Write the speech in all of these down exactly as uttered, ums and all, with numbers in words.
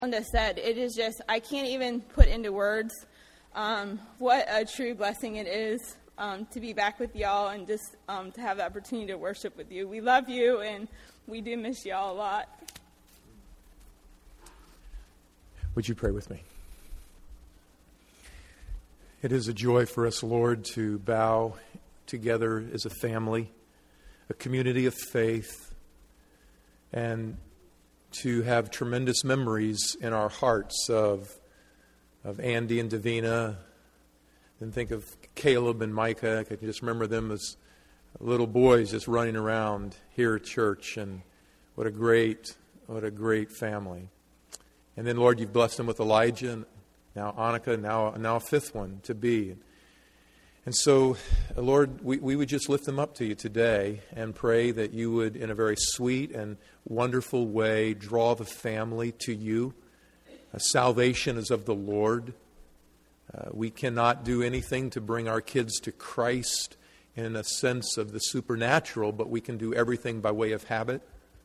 Rhonda said, it is just, I can't even put into words um, what a true blessing it is um, to be back with y'all and just um, to have the opportunity to worship with you. We love you, and we do miss y'all a lot. Would you pray with me? It is a joy for us, Lord, to bow together as a family, a community of faith, and to have tremendous memories in our hearts of of Andy and Davina, and think of Caleb and Micah. I can just remember them as little boys just running around here at church, and what a great, what a great family. And then, Lord, you've blessed them with Elijah, and now Annika, now now a fifth one to be. And so, Lord, we, we would just lift them up to you today and pray that you would, in a very sweet and wonderful way, draw the family to you. Uh, salvation is of the Lord. Uh, we cannot do anything to bring our kids to Christ in a sense of the supernatural, but we can do everything by way of habit.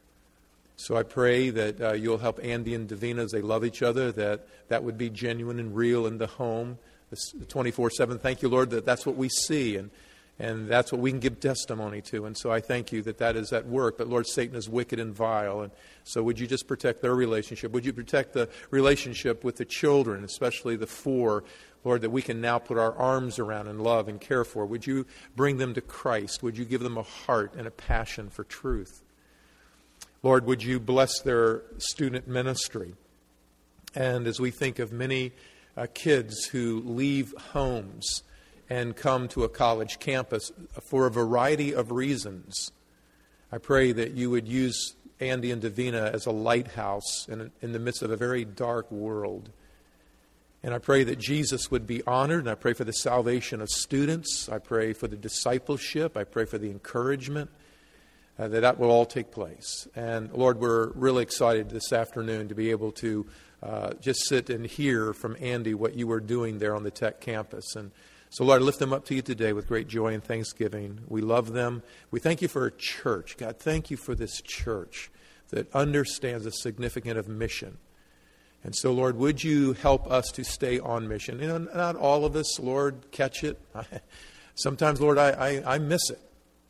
So I pray that uh, you'll help Andy and Davina as they love each other, that that would be genuine and real in the home, twenty-four seven. Thank you, Lord, that that's what we see, and and that's what we can give testimony to. And so I thank you that that is at work. But, Lord, Satan is wicked and vile. And so would you just protect their relationship? Would you protect the relationship with the children, especially the four, Lord, that we can now put our arms around and love and care for? Would you bring them to Christ? Would you give them a heart and a passion for truth? Lord, would you bless their student ministry? And as we think of many uh, kids who leave homes and come to a college campus for a variety of reasons, I pray that you would use Andy and Davina as a lighthouse in, in the midst of a very dark world. And I pray that Jesus would be honored, and I pray for the salvation of students. I pray for the discipleship. I pray for the encouragement. Uh, that that will all take place. And Lord, we're really excited this afternoon to be able to uh, just sit and hear from Andy what you are doing there on the Tech campus. And so, Lord, I lift them up to you today with great joy and thanksgiving. We love them. We thank you for a church. God, thank you for this church that understands the significance of mission. And so, Lord, would you help us to stay on mission? You know, not all of us, Lord, catch it. Sometimes, Lord, I, I, I miss it.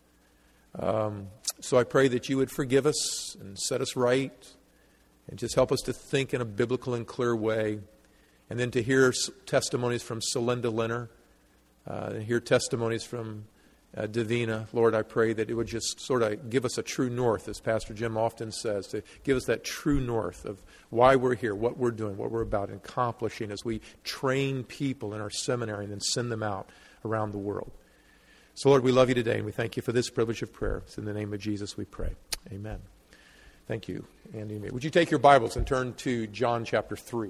Um, so I pray that you would forgive us and set us right and just help us to think in a biblical and clear way, and then to hear testimonies from Celinda Lenner, uh, and hear testimonies from uh, Davina. Lord, I pray that it would just sort of give us a true north, as Pastor Jim often says, to give us that true north of why we're here, what we're doing, what we're about accomplishing as we train people in our seminary and then send them out around the world. So, Lord, we love you today, and we thank you for this privilege of prayer. It's in the name of Jesus we pray. Amen. Thank you, Andy. Would you take your Bibles and turn to John chapter three?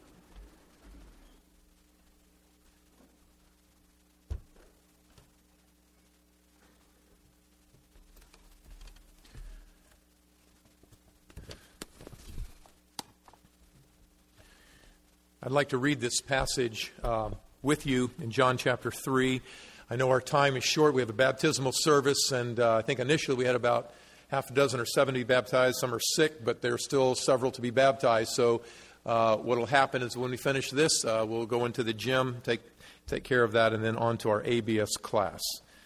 I'd like to read this passage uh, with you in John chapter three. I know our time is short. We have a baptismal service, and uh, I think initially we had about half a dozen or seventy baptized. Some are sick, but there are still several to be baptized. So uh, what will happen is when we finish this, uh, we'll go into the gym, take take care of that, and then on to our A B S class.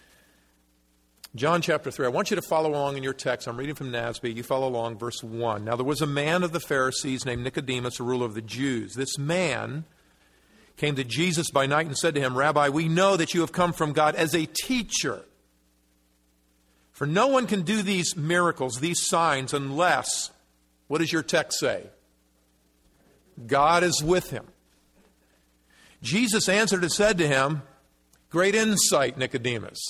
John chapter three. I want you to follow along in your text. I'm reading from N A S B. You follow along, verse one. Now there was a man of the Pharisees named Nicodemus, a ruler of the Jews. This man came to Jesus by night and said to him, Rabbi, we know that you have come from God as a teacher. For no one can do these miracles, these signs, unless, what does your text say? God is with him. Jesus answered and said to him, great insight, Nicodemus.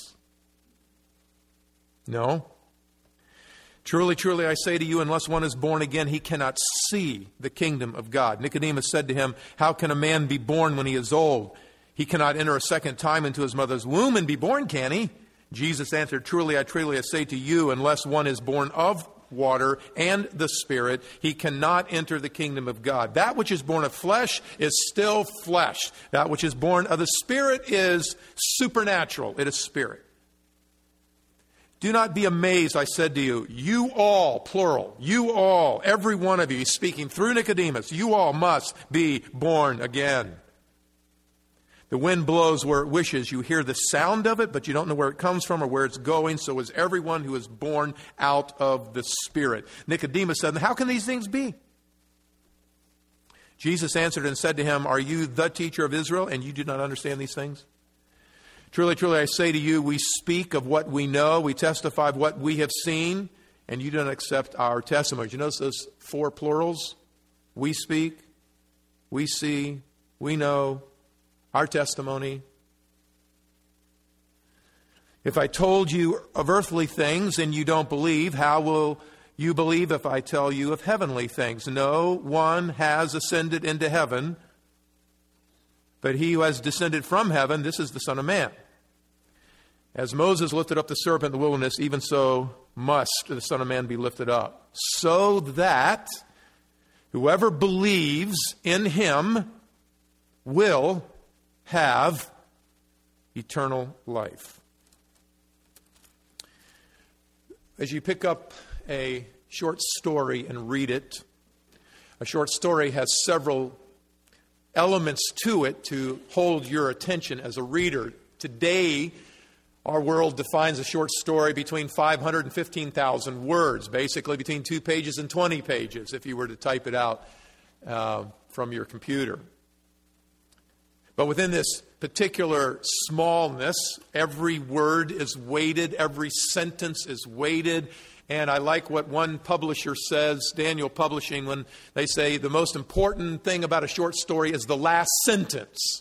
No. Truly, truly, I say to you, unless one is born again, he cannot see the kingdom of God. Nicodemus said to him, how can a man be born when he is old? He cannot enter a second time into his mother's womb and be born, can he? Jesus answered, truly, I truly, I say to you, unless one is born of water and the Spirit, he cannot enter the kingdom of God. That which is born of flesh is still flesh. That which is born of the Spirit is supernatural. It is spirit. Do not be amazed, I said to you. You all, plural, you all, every one of you, he's speaking through Nicodemus, you all must be born again. The wind blows where it wishes. You hear the sound of it, but you don't know where it comes from or where it's going. So is everyone who is born out of the Spirit. Nicodemus said, how can these things be? Jesus answered and said to him, are you the teacher of Israel, and you do not understand these things? Truly, truly, I say to you, we speak of what we know, we testify of what we have seen, and you don't accept our testimony. You notice those four plurals? We speak, we see, we know, our testimony. If I told you of earthly things and you don't believe, how will you believe if I tell you of heavenly things? No one has ascended into heaven, but he who has descended from heaven, this is the Son of Man. As Moses lifted up the serpent in the wilderness, even so must the Son of Man be lifted up, so that whoever believes in him will have eternal life. As you pick up a short story and read it, a short story has several elements to it to hold your attention as a reader. Today, our world defines a short story between five hundred and fifteen thousand words, basically between two pages and twenty pages, if you were to type it out uh, from your computer. But within this particular smallness, every word is weighted, every sentence is weighted. And I like what one publisher says, Daniel Publishing, when they say the most important thing about a short story is the last sentence.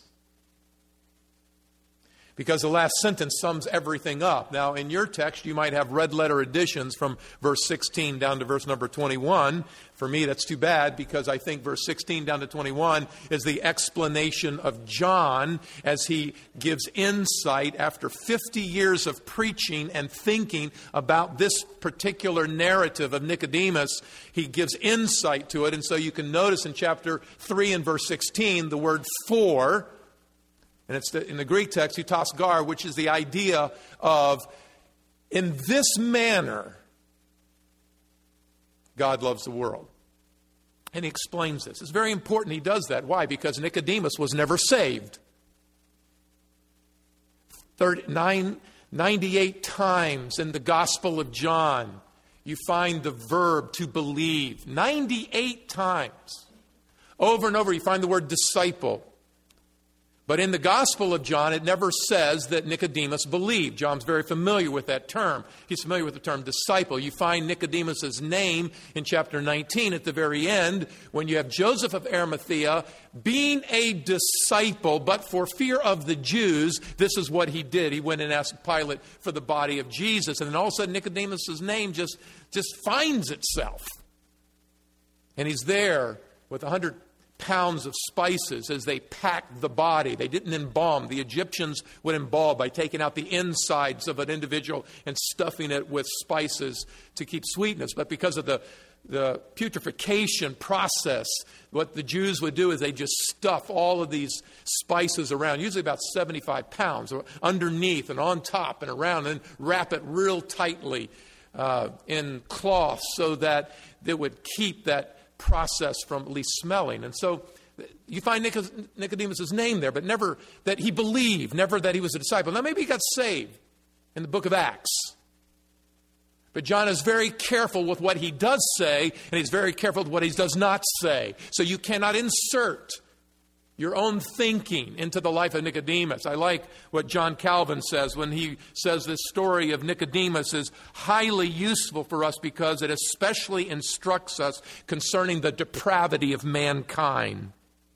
Because the last sentence sums everything up. Now, in your text, you might have red letter additions from verse sixteen down to verse number twenty-one. For me, that's too bad, because I think verse sixteen down to twenty-one is the explanation of John as he gives insight after fifty years of preaching and thinking about this particular narrative of Nicodemus. He gives insight to it. And so you can notice in chapter three and verse sixteen the word for. And it's the, in the Greek text, hutos gar, which is the idea of, in this manner, God loves the world. And he explains this. It's very important he does that. Why? Because Nicodemus was never saved. thirty-nine, ninety-eight times in the Gospel of John, you find the verb to believe. ninety-eight times. Over and over, you find the word disciple. But in the Gospel of John, it never says that Nicodemus believed. John's very familiar with that term. He's familiar with the term disciple. You find Nicodemus' name in chapter nineteen at the very end when you have Joseph of Arimathea being a disciple, but for fear of the Jews, this is what he did. He went and asked Pilate for the body of Jesus. And then all of a sudden, Nicodemus' name just, just finds itself. And he's there with a hundred pounds of spices as they packed the body. They didn't embalm. The Egyptians would embalm by taking out the insides of an individual and stuffing it with spices to keep sweetness. But because of the, the putrefaction process, what the Jews would do is they just stuff all of these spices around, usually about seventy-five pounds, underneath and on top and around, and wrap it real tightly uh, in cloth so that it would keep that process from at least smelling. And so you find Nicodemus' name there, but never that he believed, never that he was a disciple. Now maybe he got saved in the book of Acts. But John is very careful with what he does say, and he's very careful with what he does not say. So you cannot insert your own thinking into the life of Nicodemus. I like what John Calvin says when he says this story of Nicodemus is highly useful for us because it especially instructs us concerning the depravity of mankind.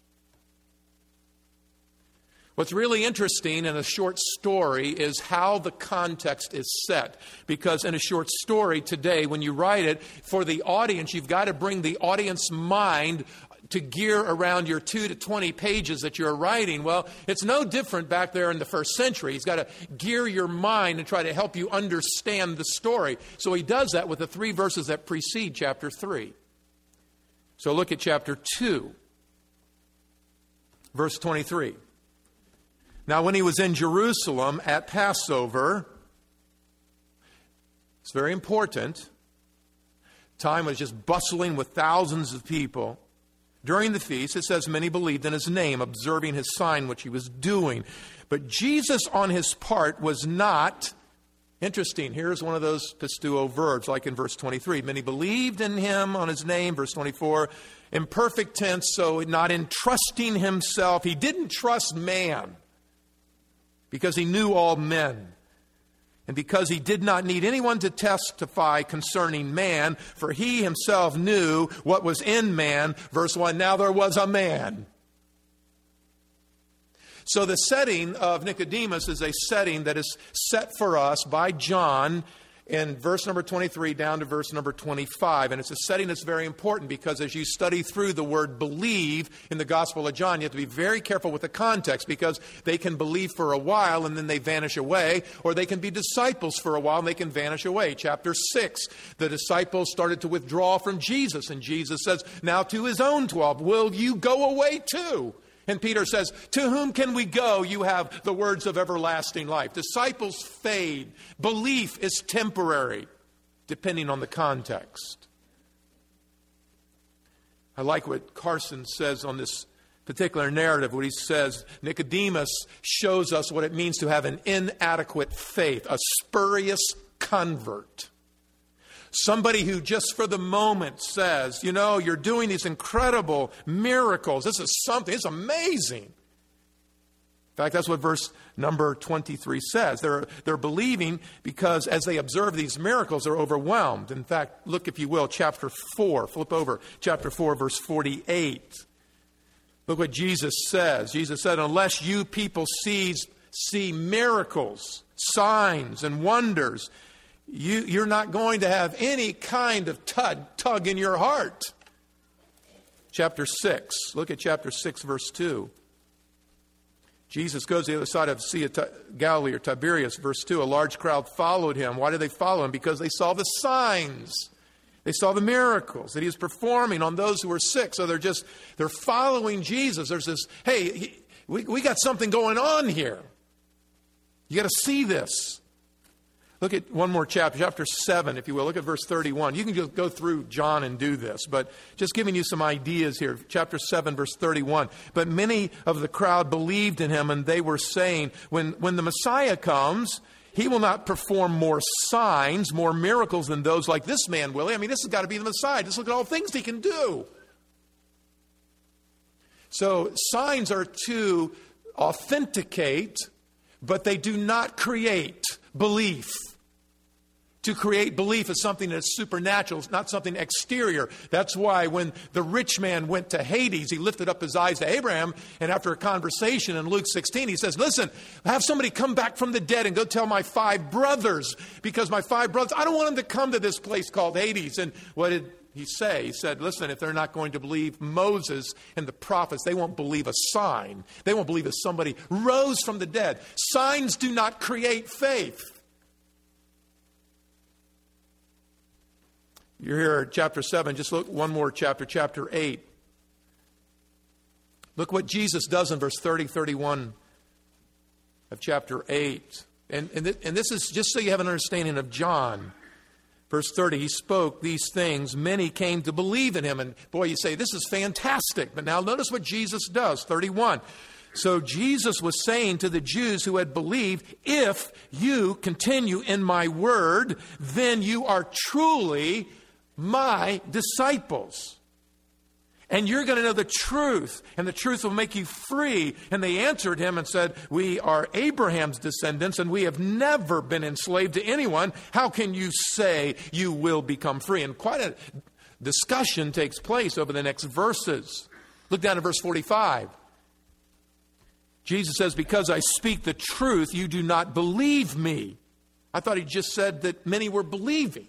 What's really interesting in a short story is how the context is set. Because in a short story today, when you write it, for the audience, you've got to bring the audience mind to gear around your two to twenty pages that you're writing. Well, it's no different back there in the first century. He's got to gear your mind and try to help you understand the story. So he does that with the three verses that precede chapter three. So look at chapter two, verse twenty-three. Now when he was in Jerusalem at Passover, It's very important. Time was just bustling with thousands of people. During the feast, it says many believed in his name, observing his sign, which he was doing. But Jesus, on his part, was not. Interesting. Here's one of those pisteuo verbs, like in verse twenty-three. Many believed in him on his name, verse twenty-four. Imperfect tense, so not entrusting himself. He didn't trust man because he knew all men. And because he did not need anyone to testify concerning man, for he himself knew what was in man. Verse one, now there was a man. So the setting of Nicodemus is a setting that is set for us by John in verse number twenty-three down to verse number twenty-five. And it's a setting that's very important because as you study through the word believe in the Gospel of John, you have to be very careful with the context because they can believe for a while and then they vanish away, or they can be disciples for a while and they can vanish away. Chapter six, the disciples started to withdraw from Jesus, and Jesus says, now to his own twelve, will you go away too? And Peter says, to whom can we go? You have the words of everlasting life. Disciples fade. Belief is temporary, depending on the context. I like what Carson says on this particular narrative, what he says. Nicodemus shows us what it means to have an inadequate faith, a spurious convert. Somebody who just for the moment says, you know, you're doing these incredible miracles. This is something, it's amazing. In fact, that's what verse number twenty-three says. They're, they're believing because as they observe these miracles, they're overwhelmed. In fact, look, if you will, chapter four, flip over, chapter four, verse forty-eight. Look what Jesus says. Jesus said, unless you people see, see miracles, signs, and wonders, You, you're not going to have any kind of tug, tug in your heart. Chapter six. Look at chapter six, verse two. Jesus goes to the other side of the Sea of Galilee or Tiberias, verse two. A large crowd followed him. Why did they follow him? Because they saw the signs. They saw the miracles that he was performing on those who were sick. So they're just, they're following Jesus. There's this, hey, he, we, we got something going on here. You got to see this. Look at one more chapter, chapter seven, if you will. Look at verse thirty-one. You can just go through John and do this, but just giving you some ideas here. Chapter seven, verse thirty-one. But many of the crowd believed in him, and they were saying, when, when the Messiah comes, he will not perform more signs, more miracles than those like this man, will he? I mean, this has got to be the Messiah. Just look at all the things he can do. So signs are to authenticate, but they do not create belief. To create belief is something that's supernatural. It's not something exterior. That's why when the rich man went to Hades, he lifted up his eyes to Abraham. And after a conversation in Luke sixteen, he says, listen, have somebody come back from the dead and go tell my five brothers. Because my five brothers, I don't want them to come to this place called Hades. And what did he say? He said, listen, if they're not going to believe Moses and the prophets, they won't believe a sign. They won't believe that somebody rose from the dead. Signs do not create faith. You're here at chapter seven. Just look one more chapter, chapter eight. Look what Jesus does in verse thirty, thirty-one of chapter eight. And, and, th- and this is just so you have an understanding of John. Verse thirty, he spoke these things. Many came to believe in him. And boy, you say, this is fantastic. But now notice what Jesus does. thirty-one. So Jesus was saying to the Jews who had believed, if you continue in my word, then you are truly my disciples. And you're going to know the truth, and the truth will make you free. And they answered him and said, we are Abraham's descendants, and we have never been enslaved to anyone. How can you say you will become free? And quite a discussion takes place over the next verses. Look down at verse forty-five. Jesus says, because I speak the truth, you do not believe me. I thought he just said that many were believing.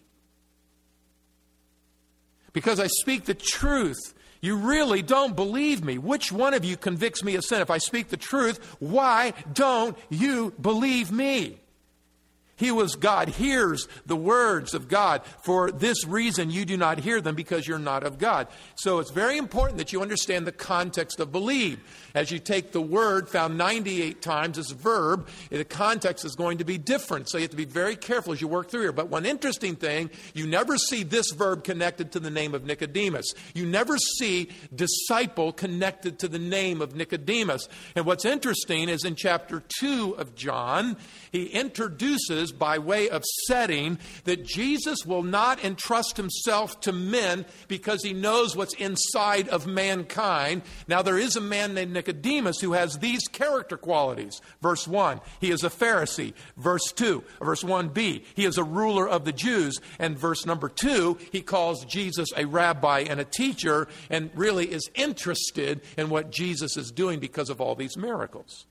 Because I speak the truth, you really don't believe me. Which one of you convicts me of sin? If I speak the truth, why don't you believe me? He was God, hears the words of God. For this reason, you do not hear them, because you're not of God. So it's very important that you understand the context of believe. As you take the word found ninety-eight times as a verb, the context is going to be different. So you have to be very careful as you work through here. But one interesting thing, you never see this verb connected to the name of Nicodemus. You never see disciple connected to the name of Nicodemus. And what's interesting is in chapter two of John, he introduces, by way of setting, that Jesus will not entrust himself to men because he knows what's inside of mankind. Now, there is a man named Nicodemus who has these character qualities. Verse one, he is a Pharisee. Verse two, verse one b, he is a ruler of the Jews. And verse number two, he calls Jesus a rabbi and a teacher, and really is interested in what Jesus is doing because of all these miracles.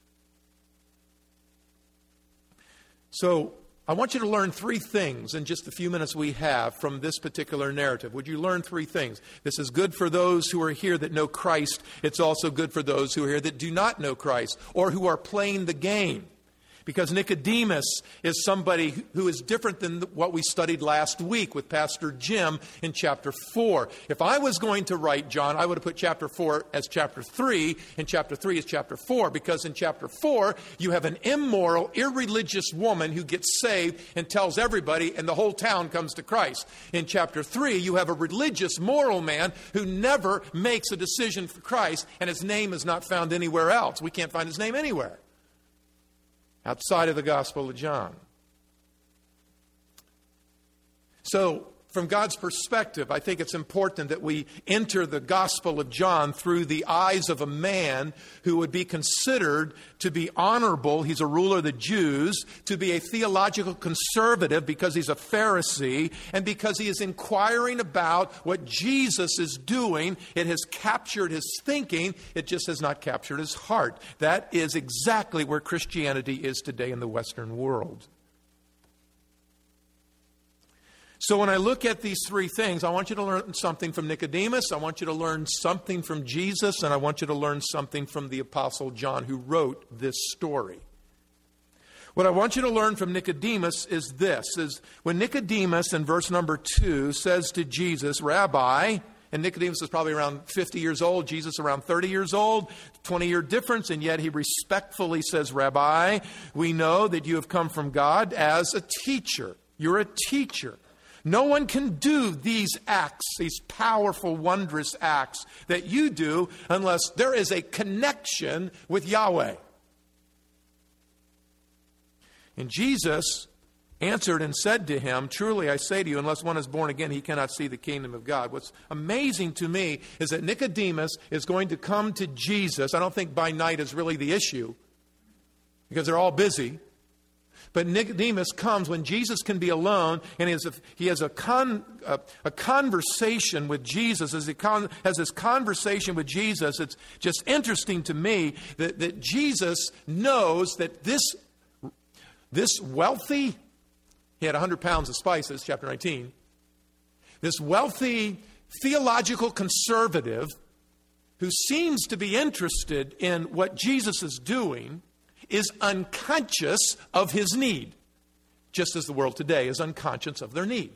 So I want you to learn three things in just the few minutes we have from this particular narrative. Would you learn three things? This is good for those who are here that know Christ. It's also good for those who are here that do not know Christ or who are playing the game. Because Nicodemus is somebody who is different than what we studied last week with Pastor Jim in chapter four. If I was going to write John, I would have put chapter four as chapter three, and chapter three as chapter four. Because in chapter four, you have an immoral, irreligious woman who gets saved and tells everybody, and the whole town comes to Christ. In chapter three, you have a religious, moral man who never makes a decision for Christ, and his name is not found anywhere else. We can't find his name anywhere outside of the Gospel of John. So, from God's perspective, I think it's important that we enter the Gospel of John through the eyes of a man who would be considered to be honorable. He's a ruler of the Jews, to be a theological conservative because he's a Pharisee, and because he is inquiring about what Jesus is doing. It has captured his thinking. It just has not captured his heart. That is exactly where Christianity is today in the Western world. So when I look at these three things, I want you to learn something from Nicodemus, I want you to learn something from Jesus, and I want you to learn something from the Apostle John, who wrote this story. What I want you to learn from Nicodemus is this, is when Nicodemus in verse number two says to Jesus, Rabbi, and Nicodemus is probably around fifty years old, Jesus around thirty years old, twenty-year difference, and yet he respectfully says, Rabbi, we know that you have come from God as a teacher. You're a teacher. No one can do these acts, these powerful, wondrous acts that you do unless there is a connection with Yahweh. And Jesus answered and said to him, truly I say to you, unless one is born again, he cannot see the kingdom of God. What's amazing to me is that Nicodemus is going to come to Jesus. I don't think by night is really the issue, because they're all busy. But Nicodemus comes when Jesus can be alone, and he has a, he has a, con, a, a conversation with Jesus. As he con, has this conversation with Jesus, it's just interesting to me that, that Jesus knows that this, this wealthy, he had one hundred pounds of spices, chapter nineteen, this wealthy theological conservative who seems to be interested in what Jesus is doing is unconscious of his need, just as the world today is unconscious of their need.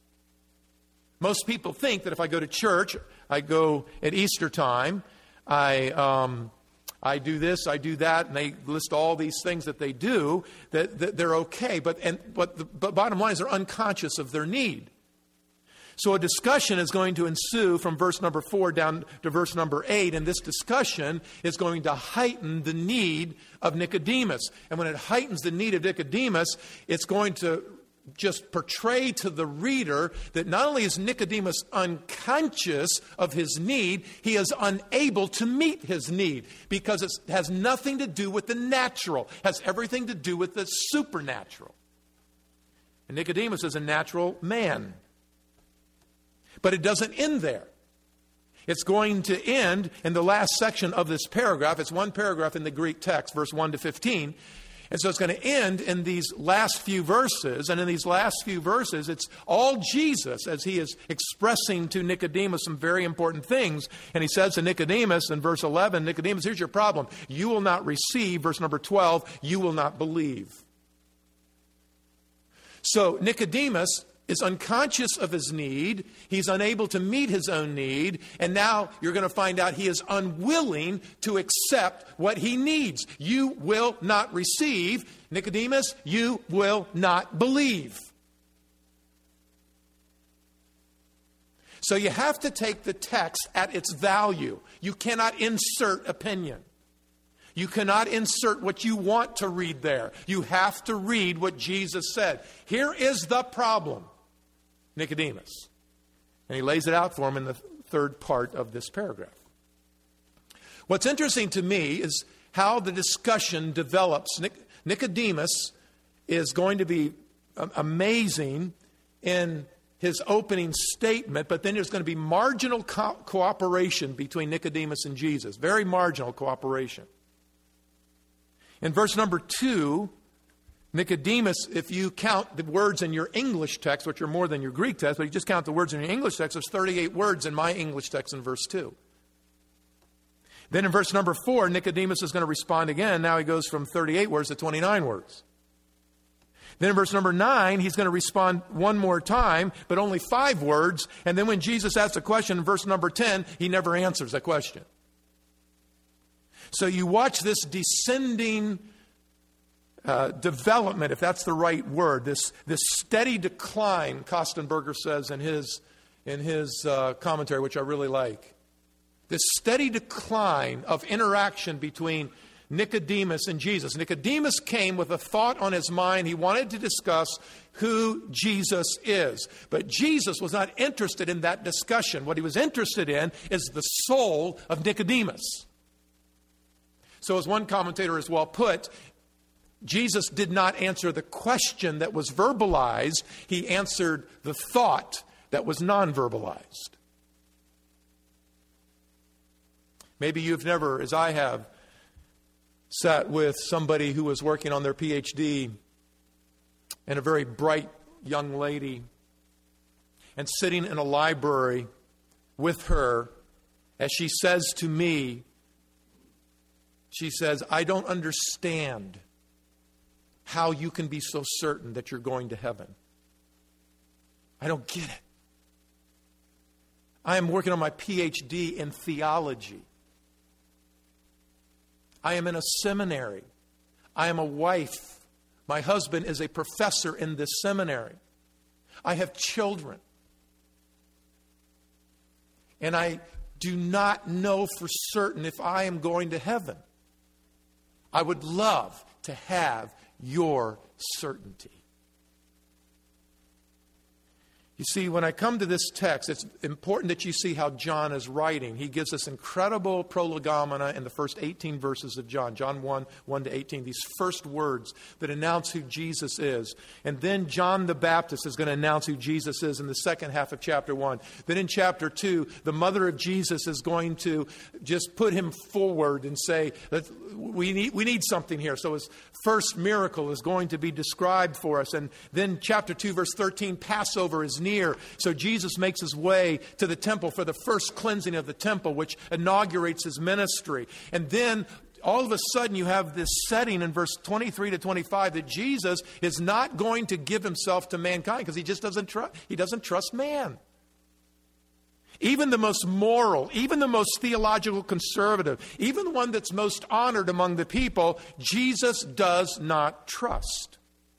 Most people think that if I go to church, I go at Easter time, I um, I do this, I do that, and they list all these things that they do, that, that they're okay. But and but the but bottom line is they're unconscious of their need. So a discussion is going to ensue from verse number four down to verse number eight, and this discussion is going to heighten the need of Nicodemus. And when it heightens the need of Nicodemus, it's going to just portray to the reader that not only is Nicodemus unconscious of his need, he is unable to meet his need, because it has nothing to do with the natural, it has everything to do with the supernatural. And Nicodemus is a natural man. But it doesn't end there. It's going to end in the last section of this paragraph. It's one paragraph in the Greek text, verse one to fifteen. And so it's going to end in these last few verses. And in these last few verses, it's all Jesus as he is expressing to Nicodemus some very important things. And he says to Nicodemus in verse eleven, Nicodemus, here's your problem. You will not receive, verse number twelve, you will not believe. So Nicodemus is unconscious of his need. He's unable to meet his own need. And now you're going to find out he is unwilling to accept what he needs. You will not receive. Nicodemus, you will not believe. So you have to take the text at its value. You cannot insert opinion. You cannot insert what you want to read there. You have to read what Jesus said. Here is the problem, Nicodemus. And he lays it out for him in the third part of this paragraph. What's interesting to me is how the discussion develops. Nic- Nicodemus is going to be amazing in his opening statement, but then there's going to be marginal co- cooperation between Nicodemus and Jesus. Very marginal cooperation. In verse number two, Nicodemus, if you count the words in your English text, which are more than your Greek text, but you just count the words in your English text, there's thirty-eight words in my English text in verse two. Then in verse number four, Nicodemus is going to respond again. Now he goes from thirty-eight words to twenty-nine words. Then in verse number nine, he's going to respond one more time, but only five words. And then when Jesus asks a question in verse number ten, he never answers that question. So you watch this descending uh, development, if that's the right word, this, this steady decline, Kostenberger says in his, in his uh, commentary, which I really like. This steady decline of interaction between Nicodemus and Jesus. Nicodemus came with a thought on his mind. He wanted to discuss who Jesus is. But Jesus was not interested in that discussion. What he was interested in is the soul of Nicodemus. So as one commentator has well put, Jesus did not answer the question that was verbalized. He answered the thought that was non-verbalized. Maybe you've never, as I have, sat with somebody who was working on their P H D and a very bright young lady, and sitting in a library with her as she says to me, she says, I don't understand how you can be so certain that you're going to heaven. I don't get it. I am working on my P H D in theology. I am in a seminary. I am a wife. My husband is a professor in this seminary. I have children. And I do not know for certain if I am going to heaven. I would love to have your certainty. You see, when I come to this text, it's important that you see how John is writing. He gives us incredible prolegomena in the first eighteen verses of John. John one, one to eighteen. These first words that announce who Jesus is. And then John the Baptist is going to announce who Jesus is in the second half of chapter one. Then in chapter two, the mother of Jesus is going to just put him forward and say, that we need, we need something here. So his first miracle is going to be described for us. And then chapter two, verse thirteen, Passover is near. So Jesus makes his way to the temple for the first cleansing of the temple, which inaugurates his ministry. And then all of a sudden you have this setting in verse twenty-three to twenty-five that Jesus is not going to give himself to mankind because he just doesn't trust, he doesn't trust man. Even the most moral, even the most theological conservative, even the one that's most honored among the people, Jesus does not trust.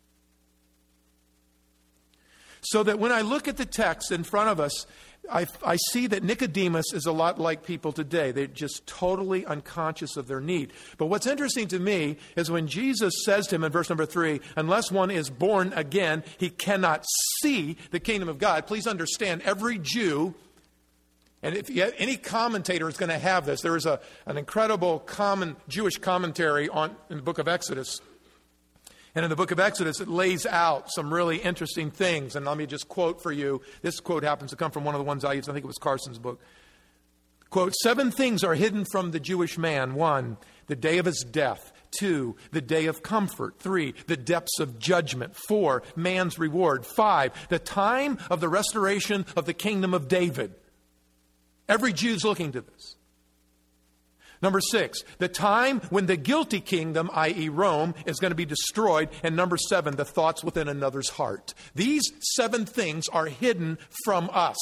So that when I look at the text in front of us, I, I see that Nicodemus is a lot like people today. They're just totally unconscious of their need. But what's interesting to me is when Jesus says to him in verse number three, unless one is born again, he cannot see the kingdom of God. Please understand, every Jew, and if you have, any commentator is going to have this, there is a, an incredible common Jewish commentary on in the book of Exodus. And in the book of Exodus, it lays out some really interesting things. And let me just quote for you. This quote happens to come from one of the ones I used. I think it was Carson's book. Quote, seven things are hidden from the Jewish man. One, the day of his death. Two, the day of comfort. Three, the depths of judgment. Four, man's reward. Five, the time of the restoration of the kingdom of David. Every Jew's looking to this. Number six, the time when the guilty kingdom, that is. Rome, is going to be destroyed. And number seven, the thoughts within another's heart. These seven things are hidden from us.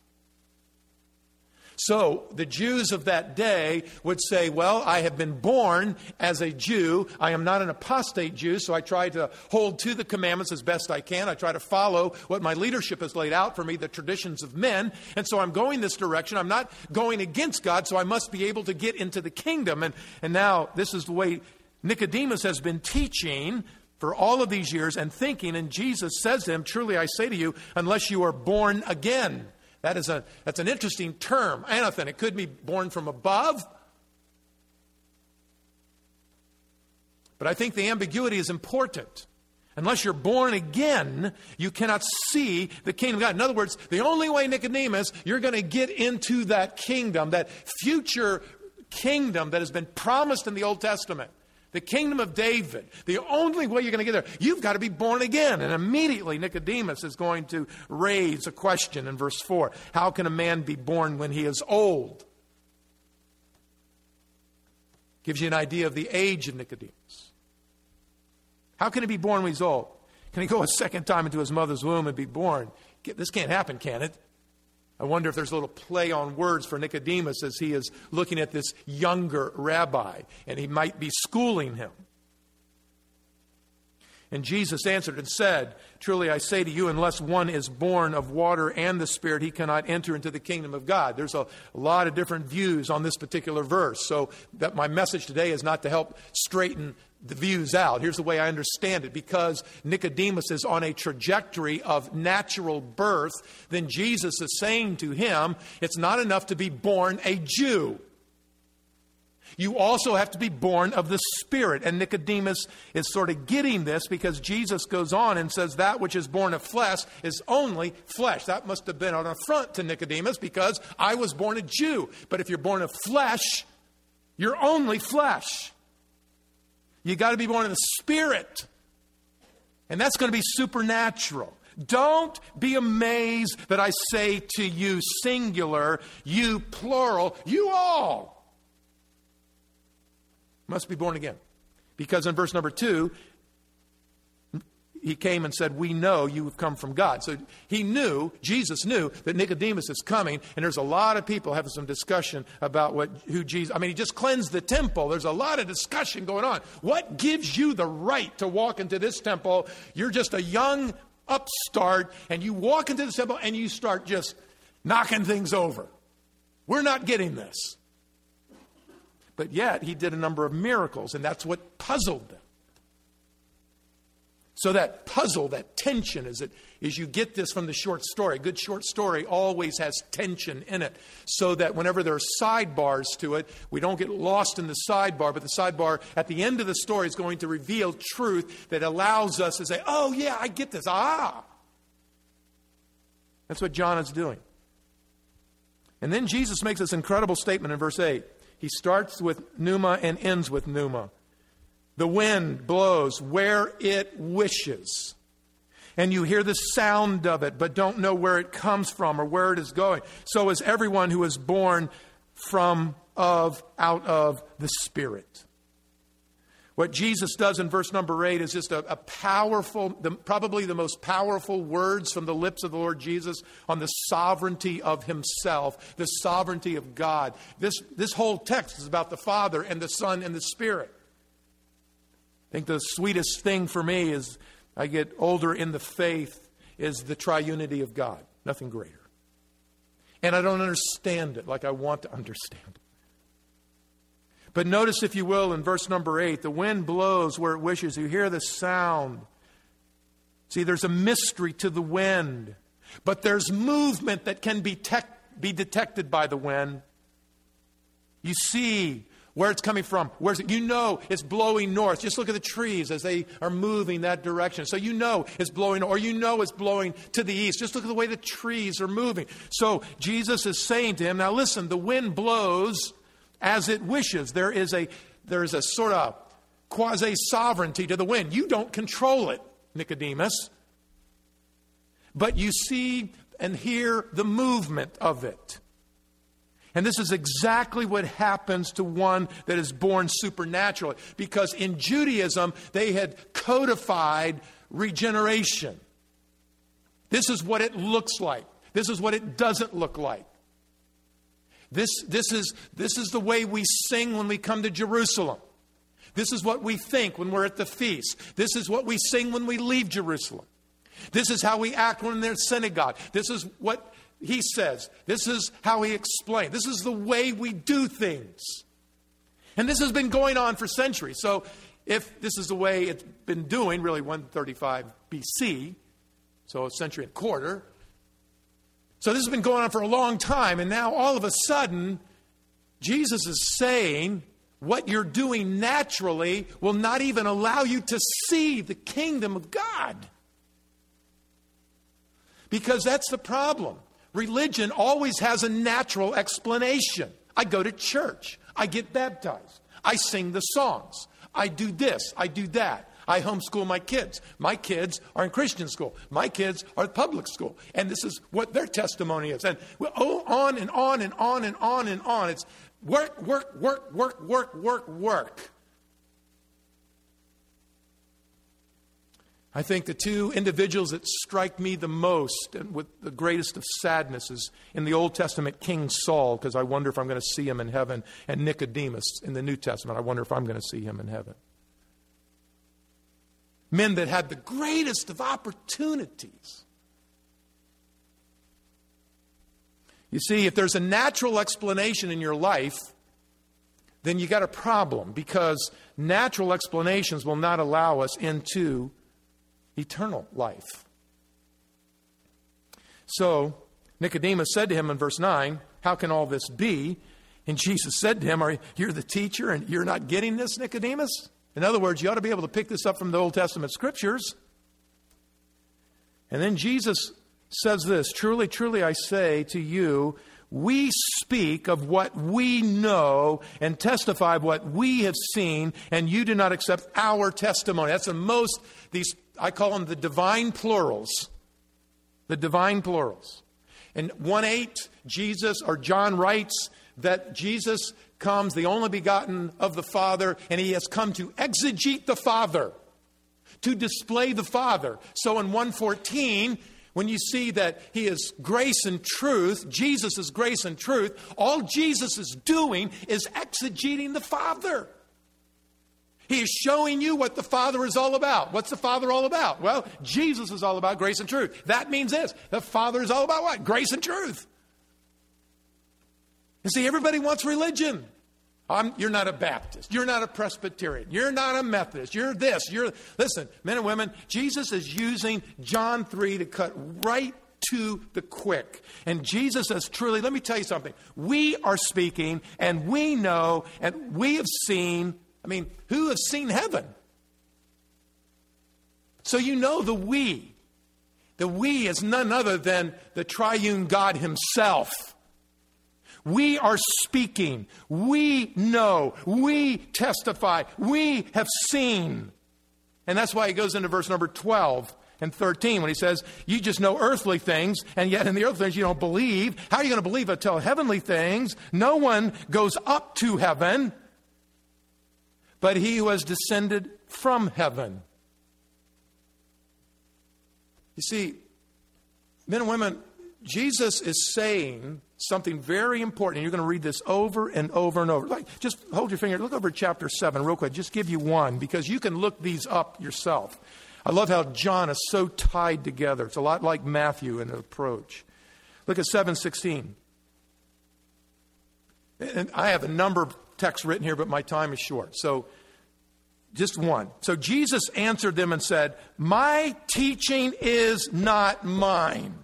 So the Jews of that day would say, well, I have been born as a Jew. I am not an apostate Jew, so I try to hold to the commandments as best I can. I try to follow what my leadership has laid out for me, the traditions of men. And so I'm going this direction. I'm not going against God, so I must be able to get into the kingdom. And, and now this is the way Nicodemus has been teaching for all of these years and thinking. And Jesus says to him, truly I say to you, unless you are born again. That is a, that's an interesting term, anathen. It could be born from above. But I think the ambiguity is important. Unless you're born again, you cannot see the kingdom of God. In other words, the only way, Nicodemus, you're going to get into that kingdom, that future kingdom that has been promised in the Old Testament, the kingdom of David, the only way you're going to get there, you've got to be born again. And immediately Nicodemus is going to raise a question in verse four. How can a man be born when he is old? Gives you an idea of the age of Nicodemus. How can he be born when he's old? Can he go a second time into his mother's womb and be born? This can't happen, can it? I wonder if there's a little play on words for Nicodemus as he is looking at this younger rabbi, and he might be schooling him. And Jesus answered and said, truly I say to you, unless one is born of water and the Spirit, he cannot enter into the kingdom of God. There's a, a lot of different views on this particular verse. So that my message today is not to help straighten the views out. Here's the way I understand it. Because Nicodemus is on a trajectory of natural birth, then Jesus is saying to him, it's not enough to be born a Jew. You also have to be born of the Spirit. And Nicodemus is sort of getting this because Jesus goes on and says that which is born of flesh is only flesh. That must have been an affront to Nicodemus because I was born a Jew. But if you're born of flesh, you're only flesh. You got to be born of the Spirit. And that's going to be supernatural. Don't be amazed that I say to you singular, you plural, you all must be born again. Because in verse number two, he came and said, we know you have come from God. So he knew, Jesus knew that Nicodemus is coming. And there's a lot of people having some discussion about what who Jesus, I mean, he just cleansed the temple. There's a lot of discussion going on. What gives you the right to walk into this temple? You're just a young upstart and you walk into the temple and you start just knocking things over. We're not getting this. But yet he did a number of miracles and that's what puzzled them. So that puzzle, that tension, is it is you get this from the short story. A good short story always has tension in it. So that whenever there are sidebars to it, we don't get lost in the sidebar. But the sidebar at the end of the story is going to reveal truth that allows us to say, oh yeah, I get this. Ah. That's what John is doing. And then Jesus makes this incredible statement in verse eight. He starts with pneuma and ends with pneuma. The wind blows where it wishes. And you hear the sound of it, but don't know where it comes from or where it is going. So is everyone who is born from, of, out of the Spirit. What Jesus does in verse number eight is just a, a powerful, the, probably the most powerful words from the lips of the Lord Jesus on the sovereignty of himself, the sovereignty of God. This, this whole text is about the Father and the Son and the Spirit. I think the sweetest thing for me as I get older in the faith is the triunity of God. Nothing greater. And I don't understand it like I want to understand it. But notice, if you will, in verse number eight, the wind blows where it wishes. You hear the sound. See, there's a mystery to the wind. But there's movement that can be, tec- be detected by the wind. You see where it's coming from. Where's it? You know it's blowing north. Just look at the trees as they are moving that direction. So you know it's blowing, or you know it's blowing to the east. Just look at the way the trees are moving. So Jesus is saying to him, now listen, the wind blows as it wishes. There is a there is a sort of quasi-sovereignty to the wind. You don't control it, Nicodemus. But you see and hear the movement of it. And this is exactly what happens to one that is born supernaturally. Because in Judaism, they had codified regeneration. This is what it looks like. This is what it doesn't look like. This, this is, this is the way we sing when we come to Jerusalem. This is what we think when we're at the feast. This is what we sing when we leave Jerusalem. This is how we act when we're in the synagogue. This is what he says. This is how he explains. This is the way we do things. And this has been going on for centuries. So if this is the way it's been doing, really one thirty-five B C, so a century and a quarter. So this has been going on for a long time. And now all of a sudden, Jesus is saying what you're doing naturally will not even allow you to see the kingdom of God. Because that's the problem. Religion always has a natural explanation. I go to church. I get baptized. I sing the songs. I do this. I do that. I homeschool my kids. My kids are in Christian school. My kids are at public school. And this is what their testimony is. And oh, on and on and on and on and on. It's work, work, work, work, work, work, work. I think the two individuals that strike me the most and with the greatest of sadness is in the Old Testament, King Saul, because I wonder if I'm going to see him in heaven, and Nicodemus in the New Testament. I wonder if I'm going to see him in heaven. Men that had the greatest of opportunities. You see, if there's a natural explanation in your life, then you got a problem, because natural explanations will not allow us into eternal life. So Nicodemus said to him in verse nine, how can all this be? And Jesus said to him, are you're the teacher and you're not getting this, Nicodemus? In other words, you ought to be able to pick this up from the Old Testament scriptures. And then Jesus says this, truly, truly, I say to you, we speak of what we know and testify of what we have seen, and you do not accept our testimony. That's the most, these, I call them the divine plurals. The divine plurals. In one eight, Jesus, or John writes that Jesus comes, the only begotten of the Father, and he has come to exegete the Father, to display the Father. So in one fourteen, when you see that he is grace and truth, Jesus is grace and truth, all Jesus is doing is exegeting the Father. He is showing you what the Father is all about. What's the Father all about? Well, Jesus is all about grace and truth. That means this. The Father is all about what? Grace and truth. You see, everybody wants religion. I'm, you're not a Baptist. You're not a Presbyterian. You're not a Methodist. You're this. You're listen, men and women, Jesus is using John three to cut right to the quick. And Jesus says, truly, let me tell you something. We are speaking, and we know, and we have seen. I mean, who has seen heaven? So you know the we. The we is none other than the triune God himself. We are speaking. We know. We testify. We have seen. And that's why he goes into verse number twelve and thirteen when he says, you just know earthly things, and yet in the earthly things you don't believe. How are you going to believe until heavenly things? No one goes up to heaven, but he who has descended from heaven. You see, men and women, Jesus is saying something very important. You're going to read this over and over and over. Like, just hold your finger. Look over at chapter seven real quick. Just give you one, because you can look these up yourself. I love how John is so tied together. It's a lot like Matthew in an approach. Look at seven sixteen. And I have a number of texts written here, but my time is short. So just one. So Jesus answered them and said, my teaching is not mine,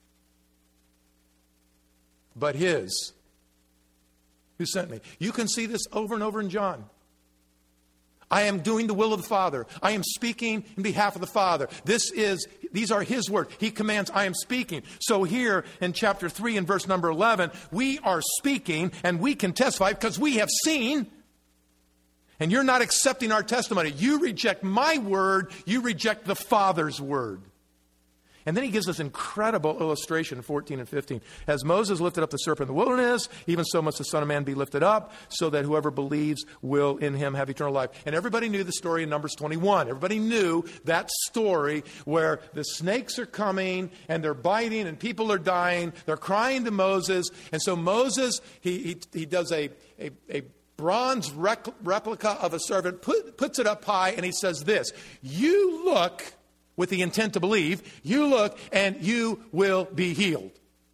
but his who sent me. You can see this over and over in John. I am doing the will of the Father. I am speaking in behalf of the Father. This is, these are his words. He commands, I am speaking. So here in chapter three and verse number eleven, we are speaking and we can testify because we have seen. And you're not accepting our testimony. You reject my word. You reject the Father's word. And then he gives this incredible illustration in fourteen and fifteen. As Moses lifted up the serpent in the wilderness, even so must the Son of Man be lifted up, so that whoever believes will in him have eternal life. And everybody knew the story in Numbers twenty-one. Everybody knew that story where the snakes are coming and they're biting and people are dying. They're crying to Moses. And so Moses, he he, he does a, a, a bronze rec- replica of a serpent, put, puts it up high, and he says this, you look... with the intent to believe, you look and you will be healed.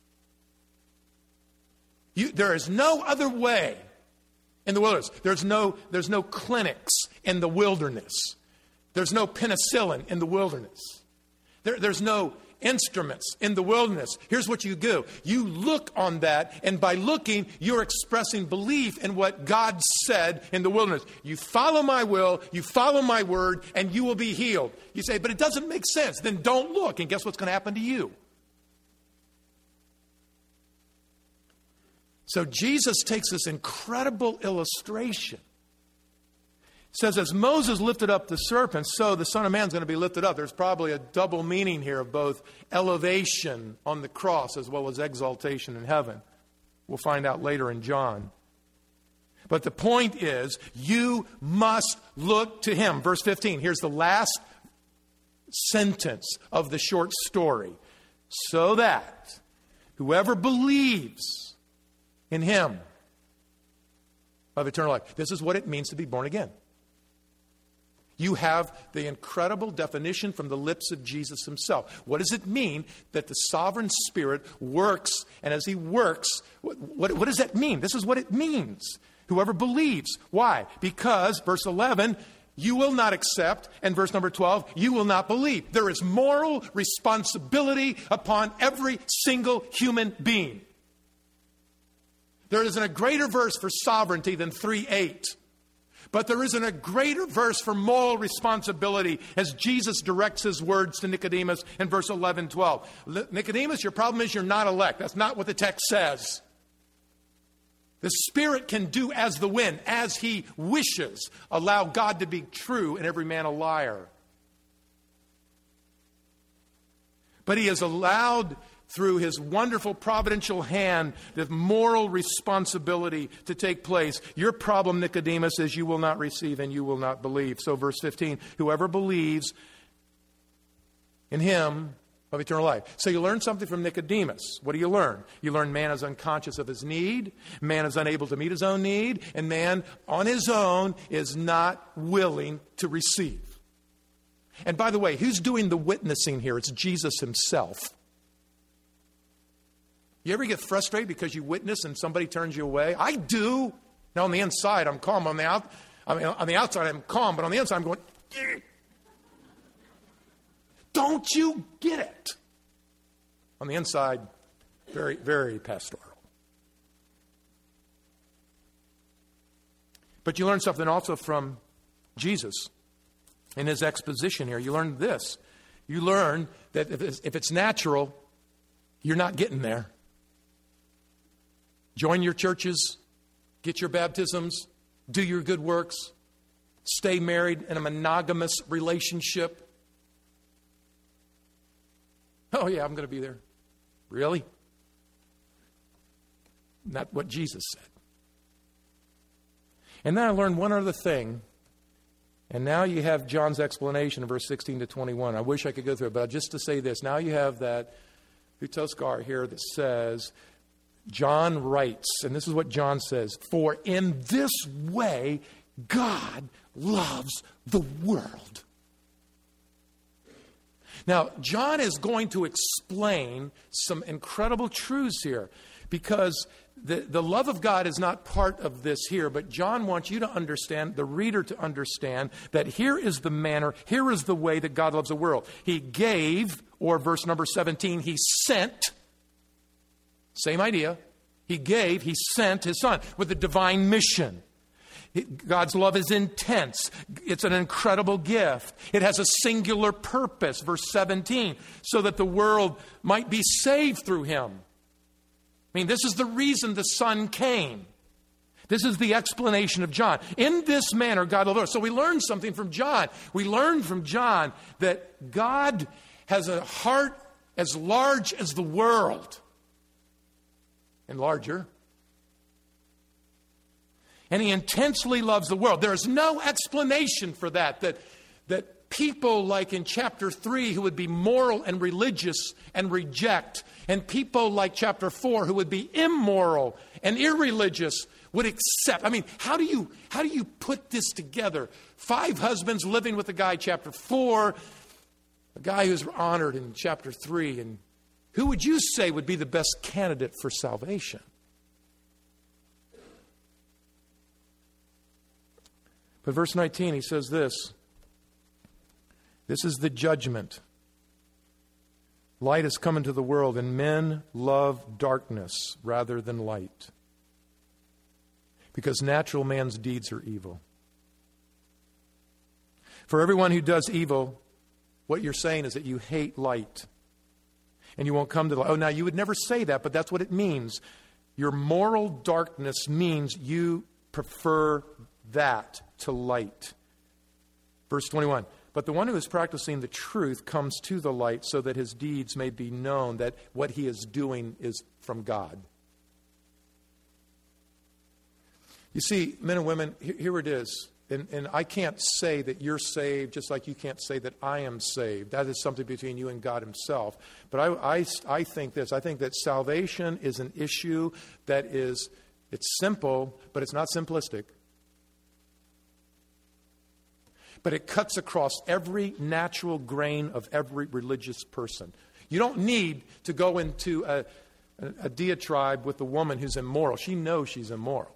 You, there is no other way in the wilderness. There's no, there's no clinics in the wilderness. There's no penicillin in the wilderness. There, there's no instruments in the wilderness. Here's what you do. You look on that, and by looking, you're expressing belief in what God said in the wilderness. You follow my will, you follow my word, and you will be healed. You say, but it doesn't make sense. Then don't look, and guess what's going to happen to you? So Jesus takes this incredible illustration. Says, as Moses lifted up the serpent, so the Son of Man is going to be lifted up. There's probably a double meaning here of both elevation on the cross as well as exaltation in heaven. We'll find out later in John. But the point is, you must look to him. Verse fifteen, here's the last sentence of the short story. So that whoever believes in him of eternal life. This is what it means to be born again. You have the incredible definition from the lips of Jesus himself. What does it mean that the sovereign Spirit works, and as he works, what, what, what does that mean? This is what it means. Whoever believes. Why? Because, verse eleven, you will not accept, and verse number twelve, you will not believe. There is moral responsibility upon every single human being. There isn't a greater verse for sovereignty than three eight. But there isn't a greater verse for moral responsibility as Jesus directs his words to Nicodemus in verse eleven, twelve. Nicodemus, your problem is you're not elect. That's not what the text says. The Spirit can do as the wind, as he wishes. Allow God to be true and every man a liar. But he has allowed, through his wonderful providential hand, the moral responsibility to take place. Your problem, Nicodemus, is you will not receive and you will not believe. So verse fifteen, whoever believes in him of eternal life. So you learn something from Nicodemus. What do you learn? You learn man is unconscious of his need, man is unable to meet his own need, and man on his own is not willing to receive. And by the way, who's doing the witnessing here? It's Jesus himself. You ever get frustrated because you witness and somebody turns you away? I do. Now on the inside, I'm calm. On the out, I mean, on the outside, I'm calm, but on the inside, I'm going, Geh. Don't you get it? On the inside, very, very pastoral. But you learn something also from Jesus in his exposition here. You learn this. You learn that if it's, if it's natural, you're not getting there. Join your churches, get your baptisms, do your good works, stay married in a monogamous relationship. Oh yeah, I'm going to be there. Really? Not what Jesus said. And then I learned one other thing. And now you have John's explanation in verse sixteen to twenty-one. I wish I could go through it, but just to say this. Now you have that Hutoskar here that says, John writes, and this is what John says, for in this way God loves the world. Now, John is going to explain some incredible truths here, because the, the love of God is not part of this here, but John wants you to understand, the reader to understand, that here is the manner, here is the way that God loves the world. He gave, or verse number seventeen, he sent, same idea, he gave, he sent his son with a divine mission. God's love is intense. It's an incredible gift. It has a singular purpose, verse seventeen, so that the world might be saved through him. I mean, this is the reason the Son came. This is the explanation of John. In this manner, God loved the world. So we learned something from John. We learned from John that God has a heart as large as the world and larger. And he intensely loves the world. There is no explanation for that, that, that people like in chapter three who would be moral and religious and reject, and people like chapter four who would be immoral and irreligious would accept. I mean, how do you how do you put this together? Five husbands living with a guy, chapter four, a guy who's honored in chapter three, and who would you say would be the best candidate for salvation? But verse nineteen, he says this. This is the judgment. Light has come into the world, and men love darkness rather than light, because natural man's deeds are evil. For everyone who does evil, what you're saying is that you hate light, and you won't come to the light. Oh, now you would never say that, but that's what it means. Your moral darkness means you prefer that to light. Verse twenty-one. But the one who is practicing the truth comes to the light so that his deeds may be known that what he is doing is from God. You see, men and women, here it is. And, and I can't say that you're saved just like you can't say that I am saved. That is something between you and God himself. But I, I, I think this. I think that salvation is an issue that is, it's simple, but it's not simplistic. But it cuts across every natural grain of every religious person. You don't need to go into a, a, a diatribe with a woman who's immoral. She knows she's immoral.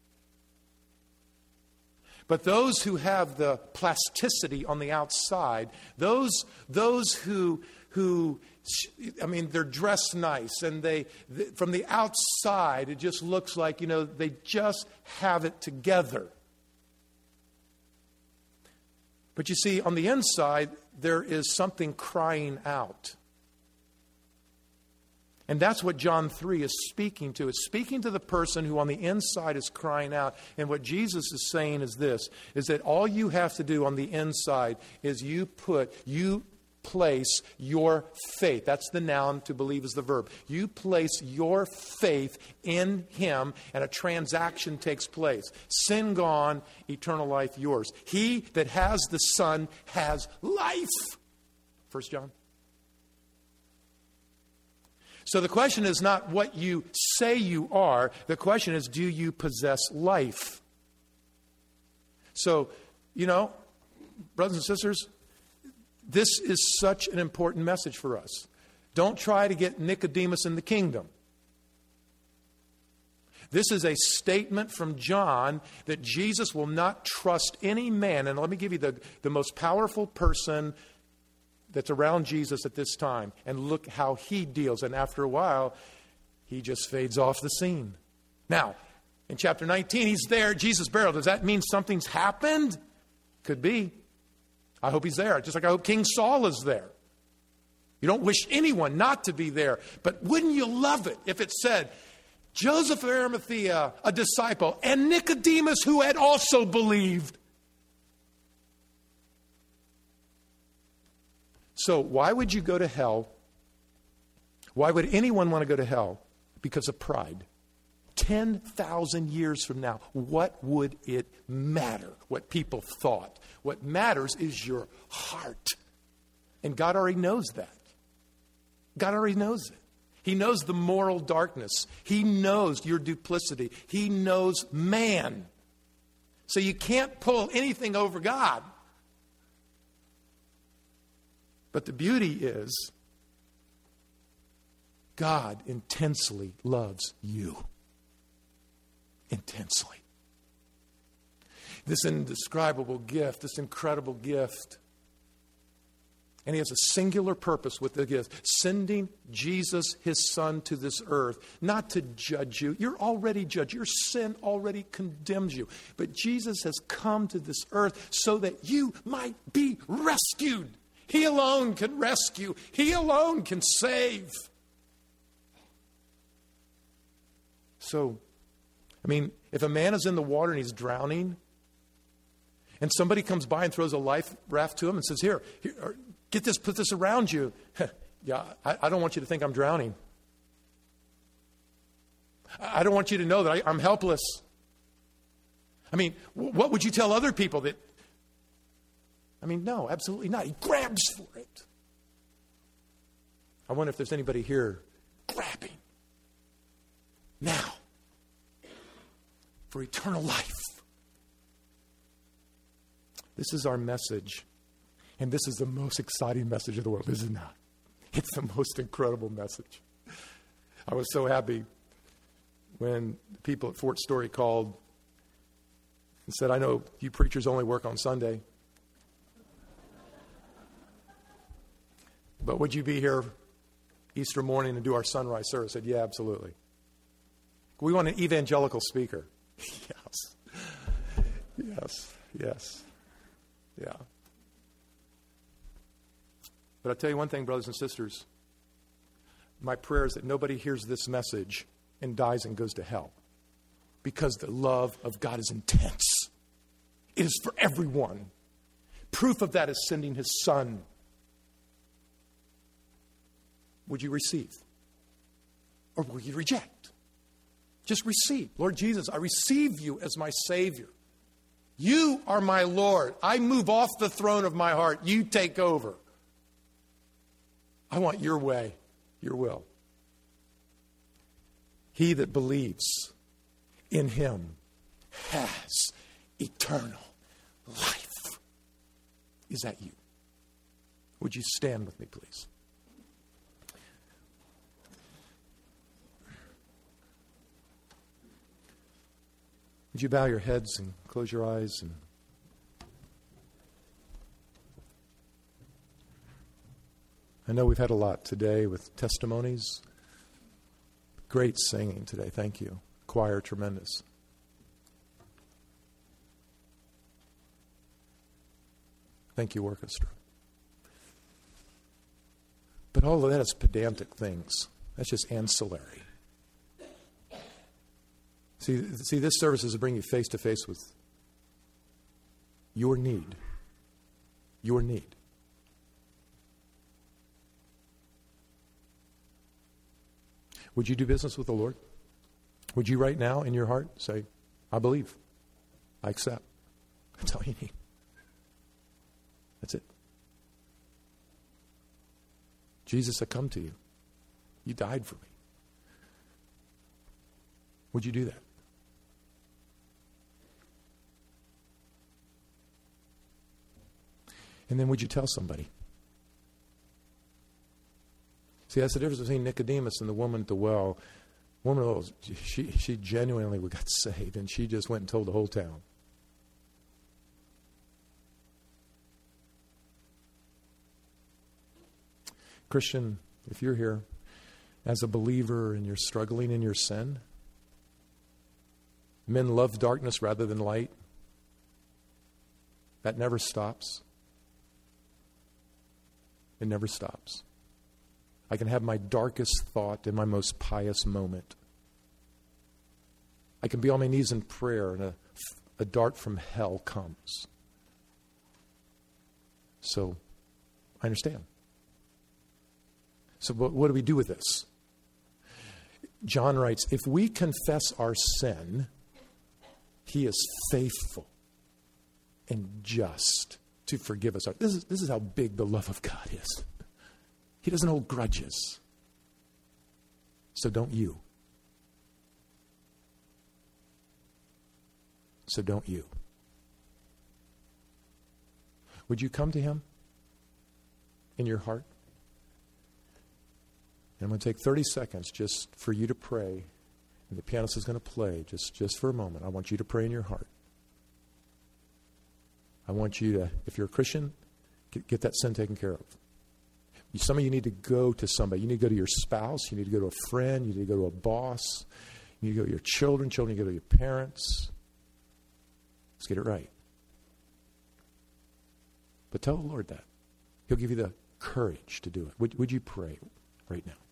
But those who have the plasticity on the outside, those those who who I mean, they're dressed nice, and they, they from the outside it just looks like, you know, they just have it together. But you see, on the inside, there is something crying out. And that's what John three is speaking to. It's speaking to the person who on the inside is crying out. And what Jesus is saying is this, is that all you have to do on the inside is you put, you place your faith. That's the noun, to believe is the verb. You place your faith in him, and a transaction takes place. Sin gone, eternal life yours. He that has the Son has life. First John. So the question is not what you say you are. The question is, do you possess life? So, you know, brothers and sisters, this is such an important message for us. Don't try to get Nicodemus in the kingdom. This is a statement from John that Jesus will not trust any man. And let me give you the, the most powerful person that's around Jesus at this time. And look how he deals. And after a while, he just fades off the scene. Now, in chapter nineteen, he's there, Jesus' burial. Does that mean something's happened? Could be. I hope he's there, just like I hope King Saul is there. You don't wish anyone not to be there. But wouldn't you love it if it said, Joseph of Arimathea, a disciple, and Nicodemus, who had also believed. So why would you go to hell? Why would anyone want to go to hell? Because of pride. ten thousand years from now, what would it matter what people thought? What matters is your heart. And God already knows that. God already knows it. He knows the moral darkness. He knows your duplicity. He knows man. So you can't pull anything over God. But the beauty is, God intensely loves you. Intensely. This indescribable gift, this incredible gift. And he has a singular purpose with the gift. Sending Jesus, his son, to this earth. Not to judge you. You're already judged. Your sin already condemns you. But Jesus has come to this earth so that you might be rescued. He alone can rescue. He alone can save. So, I mean, if a man is in the water and he's drowning, and somebody comes by and throws a life raft to him and says, here, here get this, put this around you. Yeah, I, I don't want you to think I'm drowning. I, I don't want you to know that I, I'm helpless. I mean, w- what would you tell other people that... I mean, no, absolutely not. He grabs for it. I wonder if there's anybody here grabbing now for eternal life. This is our message. And this is the most exciting message of the world, is it not? It's the most incredible message. I was so happy when the people at Fort Story called and said, I know you preachers only work on Sunday, but would you be here Easter morning and do our sunrise service? I said, yeah, absolutely. We want an evangelical speaker. Yes. Yes. Yes. Yeah. But I'll tell you one thing, brothers and sisters. My prayer is that nobody hears this message and dies and goes to hell. Because the love of God is intense. It is for everyone. Proof of that is sending his Son. Would you receive? Or will you reject? Just receive. Lord Jesus, I receive you as my Savior. You are my Lord. I move off the throne of my heart. You take over. I want your way, your will. He that believes in him has eternal life. Is that you? Would you stand with me, please? Would you bow your heads and close your eyes? And I know we've had a lot today with testimonies. Great singing today. Thank you. Choir, tremendous. Thank you, orchestra. But all of that is pedantic things. That's just ancillary. See, see, this service is to bring you face to face with your need. Your need. Would you do business with the Lord? Would you right now in your heart say, I believe, I accept. That's all you need. That's it. Jesus, I come to you. You died for me. Would you do that? And then would you tell somebody? See, that's the difference between Nicodemus and the woman at the well. Woman, oh, she, she genuinely got saved, and she just went and told the whole town. Christian, if you're here as a believer and you're struggling in your sin, men love darkness rather than light. That never stops. It never stops. I can have my darkest thought in my most pious moment. I can be on my knees in prayer and a, a dart from hell comes. So, I understand. So, what, what do we do with this? John writes, if we confess our sin, he is faithful and just to forgive us. This is, this is how big the love of God is. He doesn't hold grudges. So don't you. So don't you. Would you come to him in your heart? And I'm going to take thirty seconds just for you to pray. And the pianist is going to play just, just for a moment. I want you to pray in your heart. I want you to, if you're a Christian, get, get that sin taken care of. Some of you need to go to somebody. You need to go to your spouse. You need to go to a friend. You need to go to a boss. You need to go to your children. Children, you go to your parents. Let's get it right. But tell the Lord that. He'll give you the courage to do it. Would, would you pray right now?